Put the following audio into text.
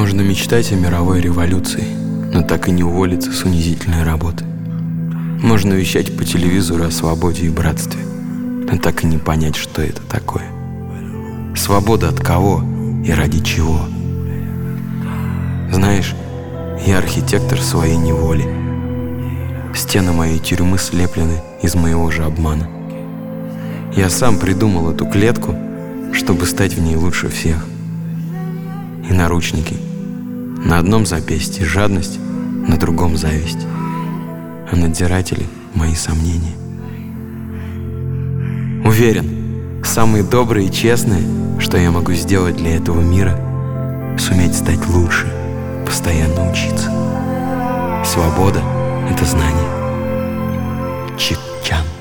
Можно мечтать о мировой революции, но так и не уволиться с унизительной работы. Можно вещать по телевизору о свободе и братстве, но так и не понять, что это такое. Свобода от кого и ради чего? Знаешь, я архитектор своей неволи. Стены моей тюрьмы слеплены из моего же обмана. Я сам придумал эту клетку, чтобы стать в ней лучше всех. И наручники. На одном запястье жадность, на другом зависть. А надзиратели — мои сомнения. Уверен, самое доброе и честное, что я могу сделать для этого мира — суметь стать лучше, постоянно учиться. Свобода — это знание. Чик-чан.